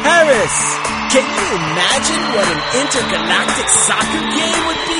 Harris, can you imagine what an intergalactic soccer game would be?